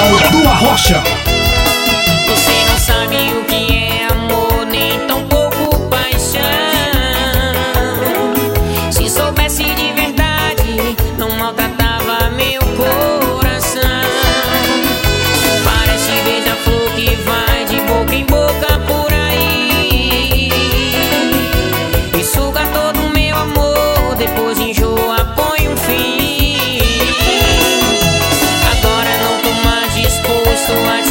do Arrocha. Você não sabe o que é amor, nem tão pouco paixão. Se soubesse de verdade, não maltratava meu coração. Parece beija-flor que vai de boca em boca por aí e suga todo o meu amor, depois enjoa, põe um fim. Agora não tô mais disposto a